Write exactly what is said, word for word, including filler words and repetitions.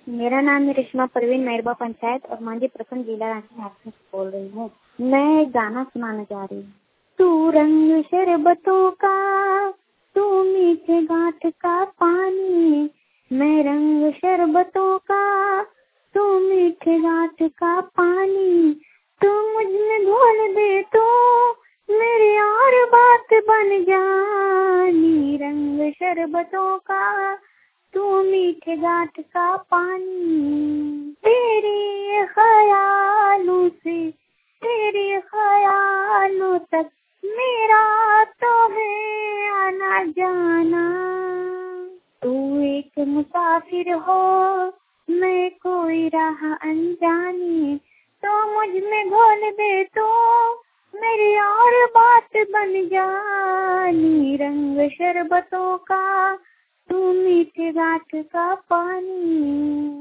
मेरा नाम है रेशमा परवीन, मेहरबा पंचायत और मांझी प्रखंड, जिला रांची झारखंड से बोल रही हूँ। मैं एक गाना सुनाना चाह रही हूँ। तू रंग शरबतों का, तू मीठे गांठ का पानी, मैं रंग शरबतों का, तू मीठे गांठ का पानी, तू मुझ में घोल दे तो मेरी और बात बन जानी। रंग शरबतों का, तू मीठे गांठ का पानी, तेरे ख्यालों से तेरे ख्यालों तक मेरा तो है आना जाना। तू एक मुसाफिर हो, मैं कोई राह अनजानी, तो मुझ में घोल दे तो मेरी और बात बन जानी। रंग शरबतों का, तू मीठे गांठ का पानी।